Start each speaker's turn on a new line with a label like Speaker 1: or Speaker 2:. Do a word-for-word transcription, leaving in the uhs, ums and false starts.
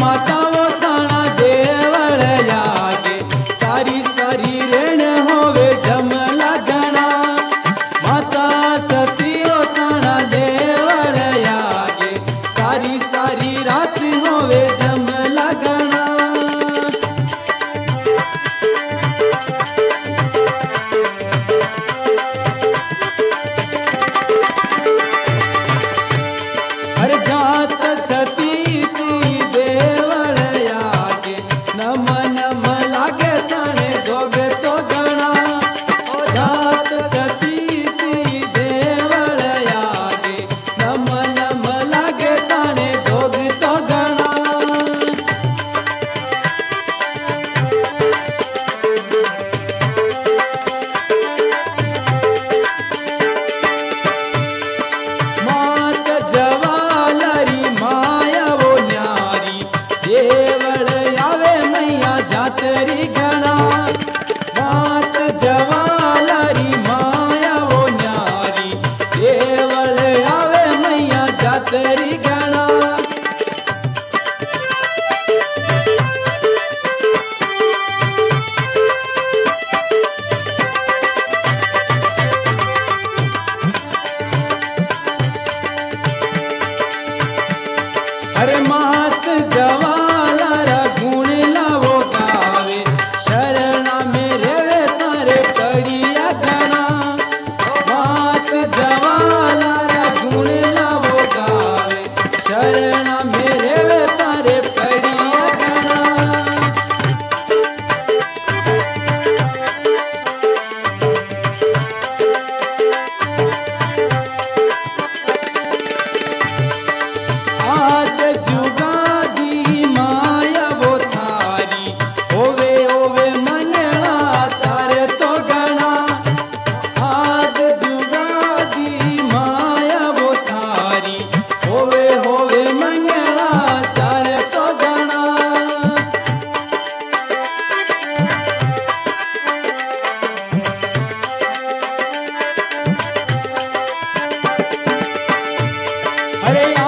Speaker 1: माता वो थाना देवल आगे सारी सारी रेण होवे जमला गणा माता सती वो थाना देवल आगे सारी सारी रात होवे जमला गणा हर जात छती जातरी गणा मात जवालारी माया वो न्यारी देवल आवे मैया जातरी गणा अरे मात जवालारा गुण लावो गावे शरणा मेरे वे तारे पड़िया गणा मात जवालारा गुण लावो गावे शरणा मेरे वे तारे पड़िया गणा आज जुगादी माया वो थारी होवे होवे मनला तारे तो गणा आज जुगादी माया वो थारी होवे होवे मनला तारे तो गणा अरे